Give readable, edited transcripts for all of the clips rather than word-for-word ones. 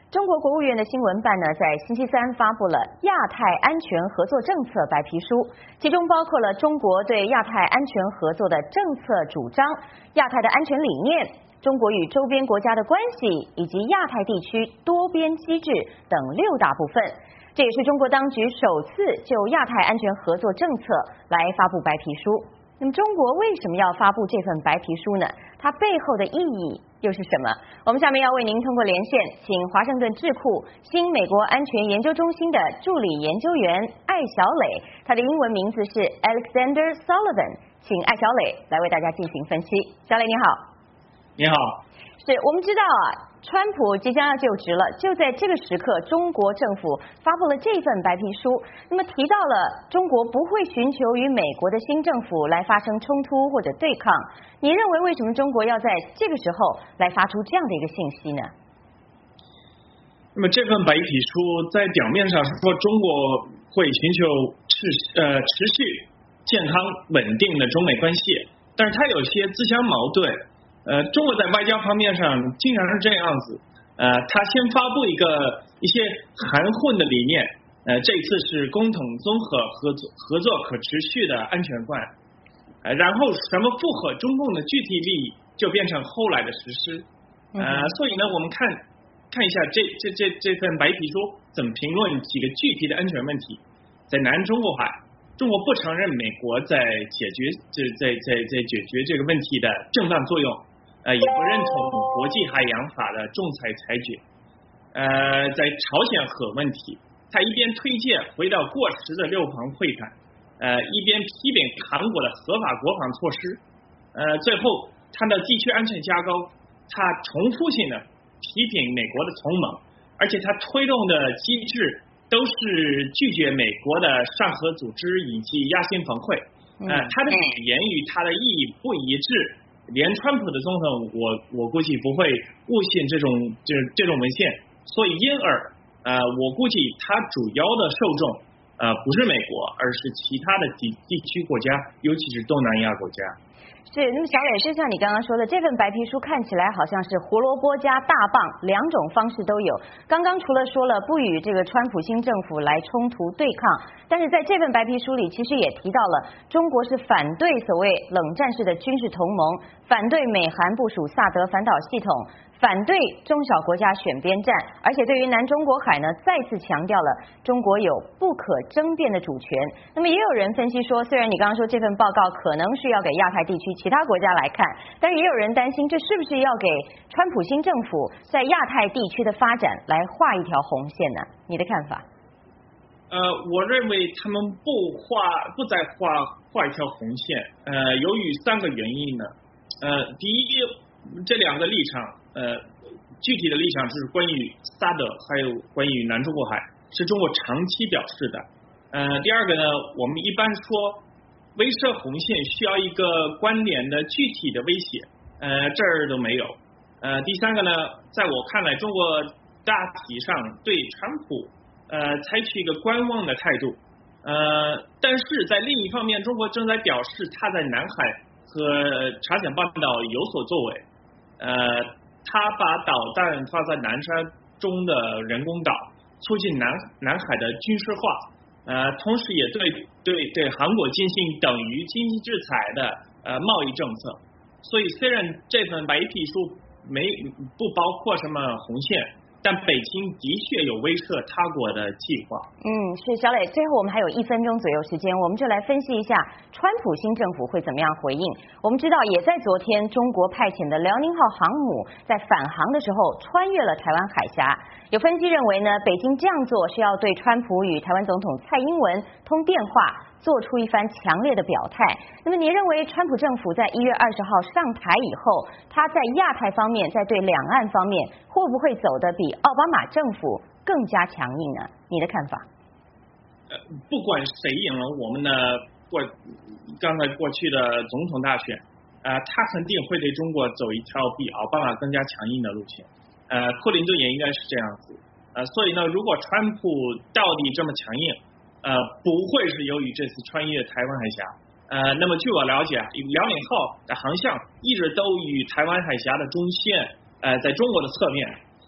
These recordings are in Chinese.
中国国务院的新闻办呢，在星期三发布了亚太安全合作政策白皮书，其中包括了中国对亚太安全合作的政策主张、亚太的安全理念、中国与周边国家的关系以及亚太地区多边机制等6大部分。这也是中国当局首次就亚太安全合作政策来发布白皮书。那么中国为什么要发布这份白皮书呢？它背后的意义又是什么？我们下面要为您通过连线，请华盛顿智库新美国安全研究中心的助理研究员艾小磊，他的英文名字是 Alexander Sullivan， 请艾小磊来为大家进行分析。小磊你好。 你好。 是我们知道川普即将要就职了，就在这个时刻，中国政府发布了这份白皮书。那么提到了中国不会寻求与美国的新政府来发生冲突或者对抗，你认为为什么中国要在这个时候来发出这样的一个信息呢？ 那么这份白皮书在表面上说中国会寻求持续健康稳定的中美关系，但是它有些自相矛盾。中国在外交方面上经常是这样子，他先发布一些含混的理念，这一次是共同综合合作可持续的安全观，然后什么符合中共的具体利益就变成后来的实施，所以呢，我们看一下这份白皮书怎么评论几个具体的安全问题。在南中国海，中国不承认美国在解决这个问题的正当作用。也不认同国际海洋法的仲裁裁决。在朝鲜核问题，他一边推荐回到过时的6旁会谈，一边批评韩国的合法国防措施。最后他的地区安全加高，他重复性的批评美国的同盟，而且他推动的机制都是拒绝美国的上合组织以及亚新峰会。他的语言与他的意义不一致。连川普的总统，我估计不会误信这种文献，所以因而我估计他主要的受众不是美国，而是其他的地区国家，尤其是东南亚国家。 是，那么小磊，就像你刚刚说的，这份白皮书看起来好像是胡萝卜加大棒2种方式都有。刚刚除了说了不与这个川普新政府来冲突对抗，但是在这份白皮书里其实也提到了中国是反对所谓冷战式的军事同盟，反对美韩部署萨德反导系统，反对中小国家选边站，而且对于南中国海呢，再次强调了中国有不可争辩的主权。那么也有人分析说，虽然你刚刚说这份报告可能是要给亚太地区其他国家来看，但是也有人担心这是不是要给川普新政府在亚太地区的发展来画一条红线呢？你的看法？ 我认为他们不再画一条红线，由于3个原因呢。第一，这2个立场，具体的立场就是关于萨德还有关于南中国海，是中国长期表示的。第二个呢，我们一般说威慑红线需要一个关联的具体的威胁，这儿都没有。第3个呢，在我看来，中国大体上对川普采取一个观望的态度，但是在另一方面，中国正在表示他在南海和朝鲜半岛有所作为，他把导弹发在南沙中的人工岛，促进南海的军事化，同时也对韩国进行等于经济制裁的贸易政策。所以虽然这份白皮书不包括什么红线，但北京的确有威慑他国的计划。 是小磊，最后我们还有1分钟左右时间，我们就来分析一下川普新政府会怎么样回应。我们知道，也在昨天，中国派遣的辽宁号航母在返航的时候穿越了台湾海峡。有分析认为呢，北京这样做是要对川普与台湾总统蔡英文通电话做出一番强烈的表态。那么你认为川普政府在1月20号上台以后，他在亚太方面，在对两岸方面，会不会走得比奥巴马政府更加强硬呢？你的看法？ 不管谁赢了我们的刚才过去的总统大选，他肯定会对中国走一条比奥巴马更加强硬的路线。克林顿也应该是这样子。所以呢，如果川普到底这么强硬，不会是由于这次穿越台湾海峡。那么据我了解，辽宁号的航向一直都与台湾海峡的中线，在中国的侧面。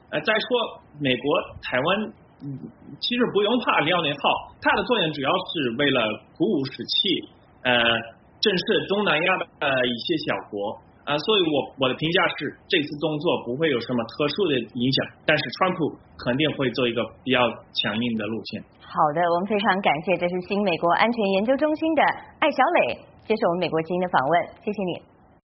再说美国、台湾，其实不用怕辽宁号，它的作用主要是为了鼓舞士气，震慑东南亚的一些小国。所以我的评价是，这次动作不会有什么特殊的影响，但是川普肯定会做一个比较强硬的路线。 好的，我们非常感谢，这是新美国安全研究中心的艾小磊接受我们美国之音的访问，谢谢你。